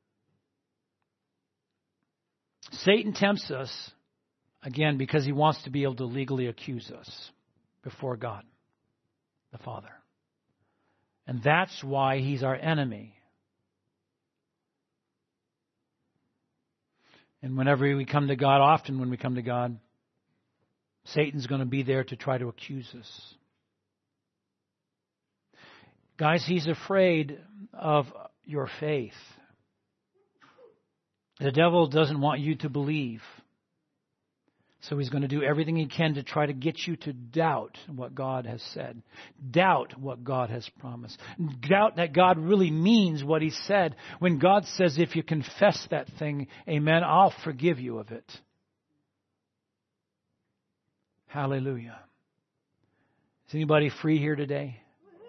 Satan tempts us, again, because he wants to be able to legally accuse us before God, the Father. And that's why he's our enemy. And whenever we come to God, often when we come to God, Satan's going to be there to try to accuse us. Guys, he's afraid of your faith. The devil doesn't want you to believe. So he's going to do everything he can to try to get you to doubt what God has said. Doubt what God has promised. Doubt that God really means what he said. When God says, if you confess that thing, amen, I'll forgive you of it. Hallelujah. Is anybody free here today?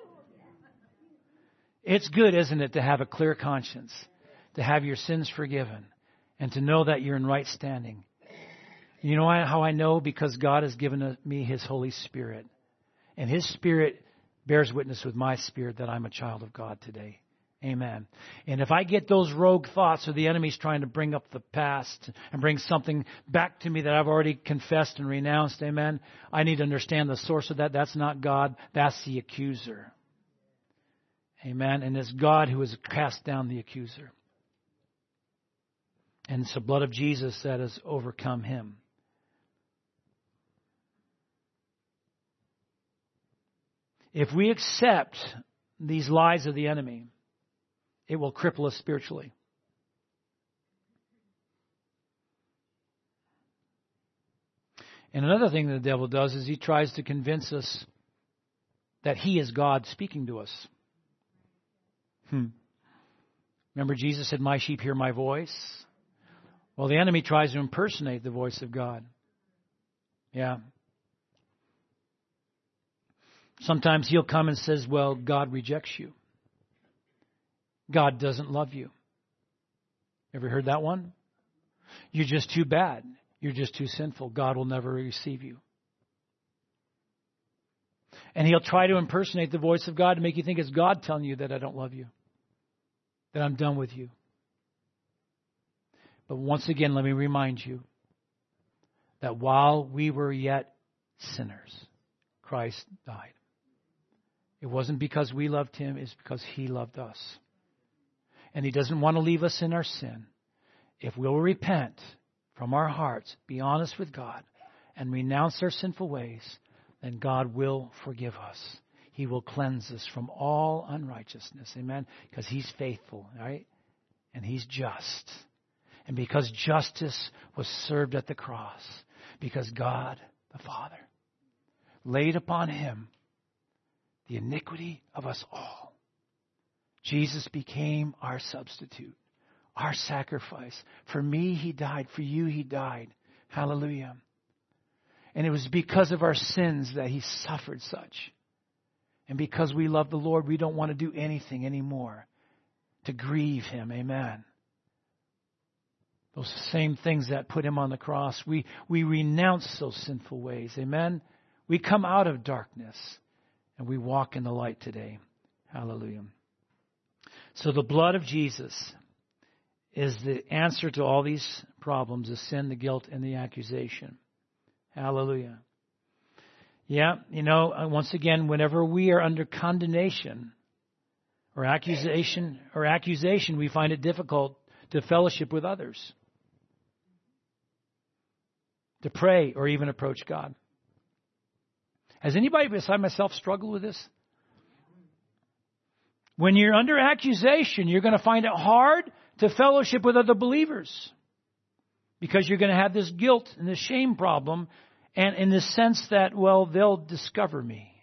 It's good, isn't it, to have a clear conscience, to have your sins forgiven, and to know that you're in right standing. You know how I know? Because God has given me His Holy Spirit. And His Spirit bears witness with my spirit that I'm a child of God today. Amen. And if I get those rogue thoughts, or the enemy's trying to bring up the past and bring something back to me that I've already confessed and renounced, amen, I need to understand the source of that. That's not God. That's the accuser. Amen. And it's God who has cast down the accuser. And it's the blood of Jesus that has overcome him. If we accept these lies of the enemy, it will cripple us spiritually. And another thing that the devil does is he tries to convince us that he is God speaking to us. Hmm. Remember Jesus said, my sheep hear my voice? Well, the enemy tries to impersonate the voice of God. Yeah. Sometimes he'll come and says, well, God rejects you. God doesn't love you. Ever heard that one? You're just too bad. You're just too sinful. God will never receive you. And he'll try to impersonate the voice of God to make you think it's God telling you that I don't love you, that I'm done with you. But once again, let me remind you that while we were yet sinners, Christ died. It wasn't because we loved him, it's because he loved us. And he doesn't want to leave us in our sin. If we'll repent from our hearts, be honest with God, and renounce our sinful ways, then God will forgive us. He will cleanse us from all unrighteousness. Amen? Because he's faithful, right? And he's just. And because justice was served at the cross, because God, the Father, laid upon him the iniquity of us all. Jesus became our substitute, our sacrifice. For me, he died. For you, he died. Hallelujah. And it was because of our sins that he suffered such. And because we love the Lord, we don't want to do anything anymore to grieve him. Amen. Those same things that put him on the cross, we, we renounce those sinful ways. Amen. We come out of darkness and we walk in the light today. Hallelujah. So the blood of Jesus is the answer to all these problems, the sin, the guilt, and the accusation. Hallelujah. Yeah, you know, once again, whenever we are under condemnation or accusation or accusation, we find it difficult to fellowship with others, to pray, or even approach God. Has anybody beside myself struggled with this? When you're under accusation, you're going to find it hard to fellowship with other believers because you're going to have this guilt and this shame problem, and in the sense that, well, they'll discover me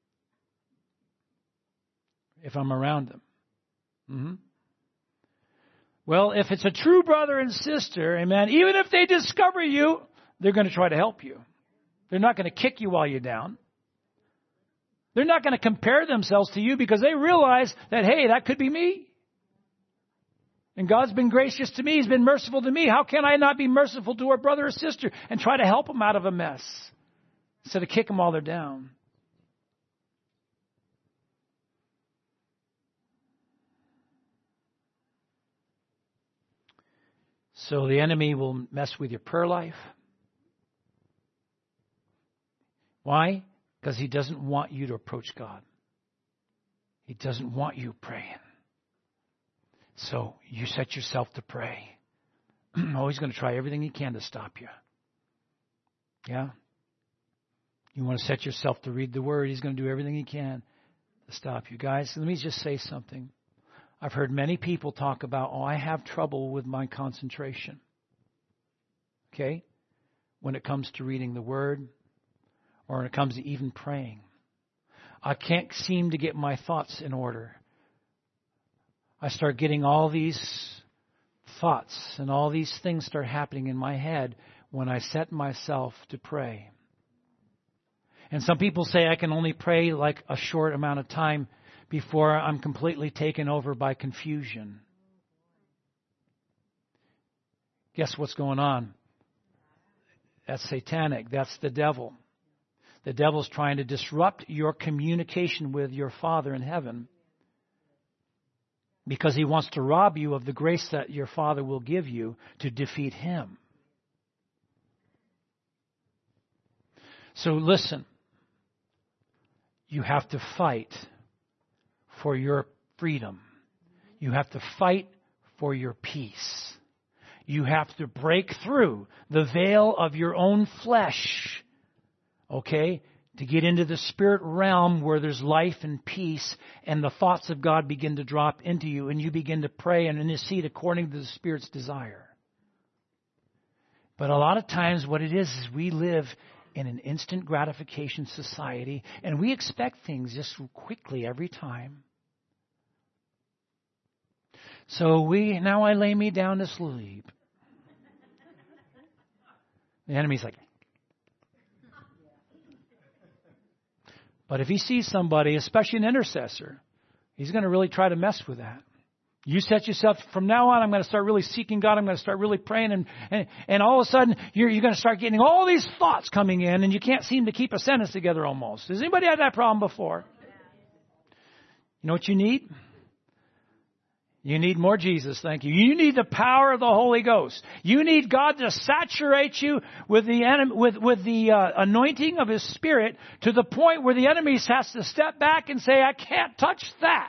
if I'm around them. Mm-hmm. Well, if it's a true brother and sister, amen, even if they discover you, they're going to try to help you. They're not going to kick you while you're down. They're not going to compare themselves to you because they realize that, hey, that could be me. And God's been gracious to me. He's been merciful to me. How can I not be merciful to a brother or sister and try to help them out of a mess instead of kick them while they're down? So the enemy will mess with your prayer life. Why? Because he doesn't want you to approach God. He doesn't want you praying. So you set yourself to pray. Oh, he's going to try everything he can to stop you. Yeah? You want to set yourself to read the Word. He's going to do everything he can to stop you. Guys, let me just say something. I've heard many people talk about, oh, I have trouble with my concentration. Okay? When it comes to reading the Word or when it comes to even praying. I can't seem to get my thoughts in order. I start getting all these thoughts and all these things start happening in my head when I set myself to pray. And some people say I can only pray like a short amount of time before I'm completely taken over by confusion. Guess what's going on? That's satanic. That's the devil. The devil's trying to disrupt your communication with your Father in heaven because he wants to rob you of the grace that your Father will give you to defeat him. So listen, you have to fight for your freedom. You have to fight for your peace. You have to break through the veil of your own flesh, okay, to get into the spirit realm where there's life and peace and the thoughts of God begin to drop into you and you begin to pray and intercede according to the Spirit's desire. But a lot of times what it is is we live in an instant gratification society and we expect things just quickly every time. So we, now I lay me down to sleep. The enemy's like, but if he sees somebody, especially an intercessor, he's going to really try to mess with that. You set yourself, from now on, I'm going to start really seeking God. I'm going to start really praying. And, and, and all of a sudden, you're, you're going to start getting all these thoughts coming in, and you can't seem to keep a sentence together almost. Has anybody had that problem before? You know what you need? You need more Jesus, thank you. You need the power of the Holy Ghost. You need God to saturate you with the enem- with with the uh, anointing of His Spirit to the point where the enemy has to step back and say, I can't touch that.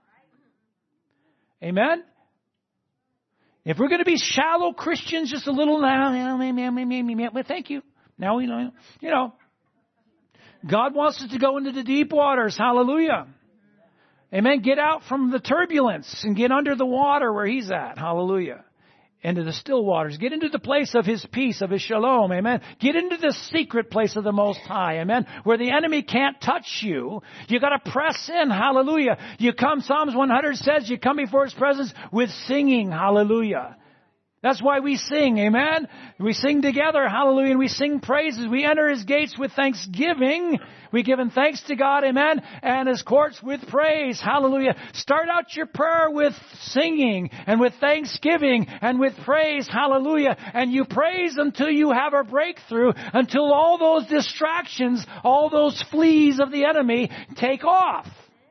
Amen? If we're going to be shallow Christians, just a little now, well, thank you. Now we know, you know, God wants us to go into the deep waters. Hallelujah. Amen. Get out from the turbulence and get under the water where He's at. Hallelujah. Into the still waters. Get into the place of His peace, of His shalom. Amen. Get into the secret place of the Most High. Amen. Where the enemy can't touch you. You got to press in. Hallelujah. You come, Psalms one hundred says, you come before His presence with singing. Hallelujah. That's why we sing. Amen. We sing together. Hallelujah. And we sing praises. We enter His gates with thanksgiving. We give Him thanks to God. Amen. And His courts with praise. Hallelujah. Start out your prayer with singing and with thanksgiving and with praise. Hallelujah. And you praise until you have a breakthrough, until all those distractions, all those fleas of the enemy take off.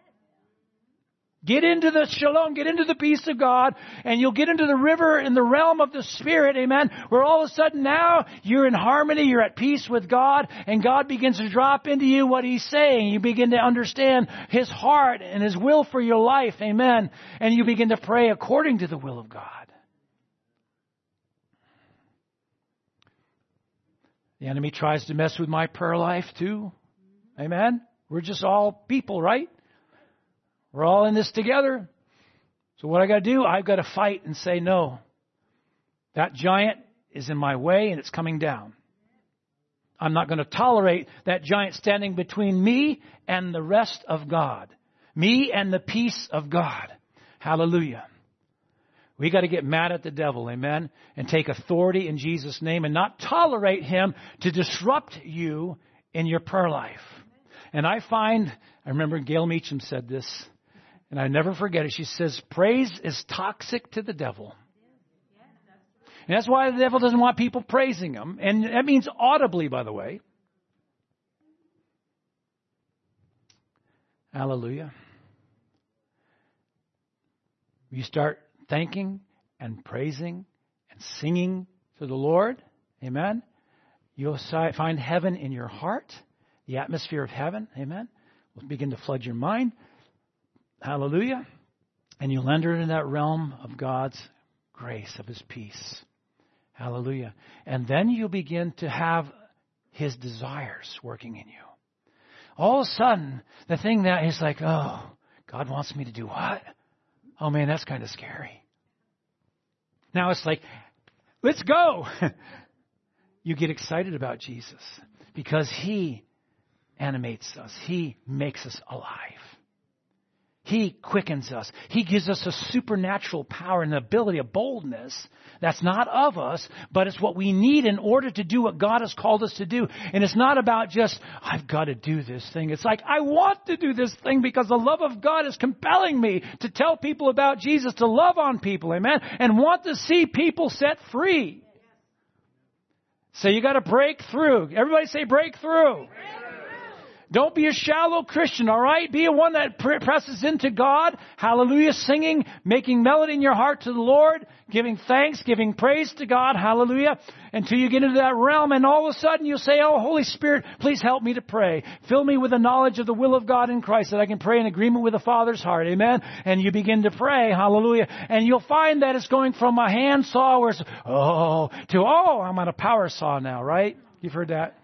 Get into the shalom, get into the peace of God, and you'll get into the river in the realm of the Spirit, amen, where all of a sudden now you're in harmony, you're at peace with God, and God begins to drop into you what He's saying. You begin to understand His heart and His will for your life, amen, and you begin to pray according to the will of God. The enemy tries to mess with my prayer life too, amen. We're just all people, right? We're all in this together. So what I got to do, I've got to fight and say, no, that giant is in my way and it's coming down. I'm not going to tolerate that giant standing between me and the rest of God. Me and the peace of God. Hallelujah. We got to get mad at the devil, amen, and take authority in Jesus' name and not tolerate him to disrupt you in your prayer life. And I find, I remember Gail Meacham said this, and I never forget it. She says, praise is toxic to the devil. And that's why the devil doesn't want people praising him. And that means audibly, by the way. Hallelujah. You start thanking and praising and singing to the Lord. Amen. You'll find heaven in your heart, the atmosphere of heaven. Amen. Will begin to flood your mind. Hallelujah. And you'll enter into that realm of God's grace, of His peace. Hallelujah. And then you'll begin to have His desires working in you. All of a sudden, the thing that is like, oh, God wants me to do what? Oh man, that's kind of scary. Now it's like, let's go. You get excited about Jesus because He animates us. He makes us alive. He quickens us. He gives us a supernatural power and ability, a boldness that's not of us, but it's what we need in order to do what God has called us to do. And it's not about just, I've got to do this thing. It's like, I want to do this thing because the love of God is compelling me to tell people about Jesus, to love on people, amen, and want to see people set free. So you got to break through. Everybody say breakthrough. Don't be a shallow Christian, all right? Be a one that presses into God. Hallelujah. Singing, making melody in your heart to the Lord, giving thanks, giving praise to God. Hallelujah. Until you get into that realm and all of a sudden you'll say, oh, Holy Spirit, please help me to pray. Fill me with the knowledge of the will of God in Christ that I can pray in agreement with the Father's heart. Amen. And you begin to pray. Hallelujah. And you'll find that it's going from a hand saw where it's, oh, to, oh, I'm on a power saw now, right? You've heard that?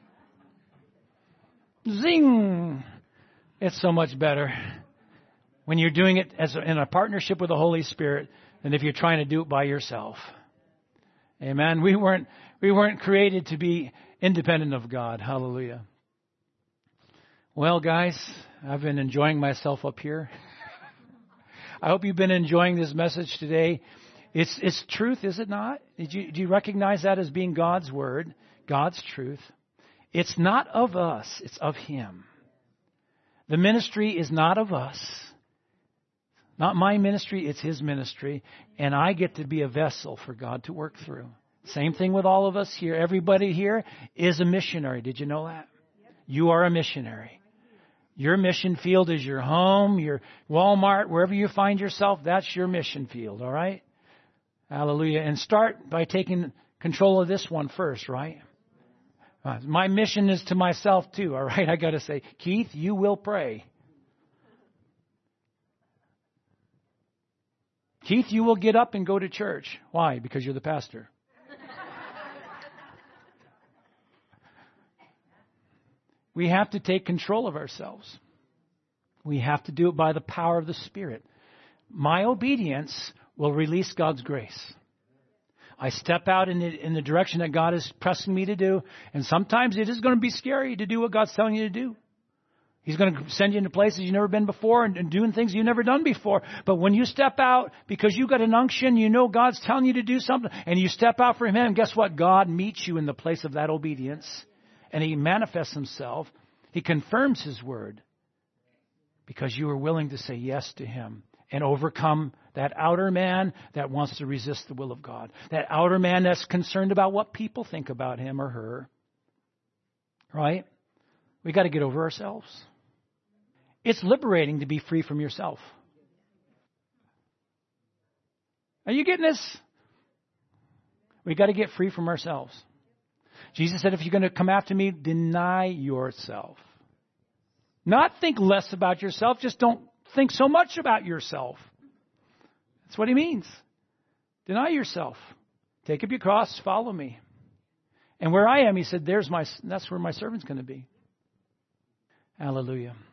Zing! It's so much better when you're doing it as a, in a partnership with the Holy Spirit than if you're trying to do it by yourself. Amen. We weren't we weren't created to be independent of God. Hallelujah. Well, guys, I've been enjoying myself up here. I hope you've been enjoying this message today. It's it's truth, is it not? Did you do you recognize that as being God's word, God's truth? It's not of us, it's of Him. The ministry is not of us. Not my ministry, it's His ministry. And I get to be a vessel for God to work through. Same thing with all of us here. Everybody here is a missionary. Did you know that? You are a missionary. Your mission field is your home, your Walmart, wherever you find yourself, that's your mission field, all right? Hallelujah. And start by taking control of this one first, right? Uh, my mission is to myself too, all right? I got to say, Keith, you will pray. Keith, you will get up and go to church. Why? Because you're the pastor. We have to take control of ourselves. We have to do it by the power of the Spirit. My obedience will release God's grace. I step out in the, in the direction that God is pressing me to do. And sometimes it is going to be scary to do what God's telling you to do. He's going to send you into places you've never been before and, and doing things you've never done before. But when you step out, because you got an unction, you know God's telling you to do something, and you step out for Him, and guess what? God meets you in the place of that obedience. And He manifests Himself. He confirms His word. Because you are willing to say yes to Him. And overcome that outer man that wants to resist the will of God. That outer man that's concerned about what people think about him or her. Right? We got to get over ourselves. It's liberating to be free from yourself. Are you getting this? We got to get free from ourselves. Jesus said, if you're going to come after me, deny yourself. Not think less about yourself. Just don't think so much about yourself. That's what He means. Deny yourself. Take up your cross, follow me. And where I am, He said, there's my, that's where my servant's going to be. Hallelujah.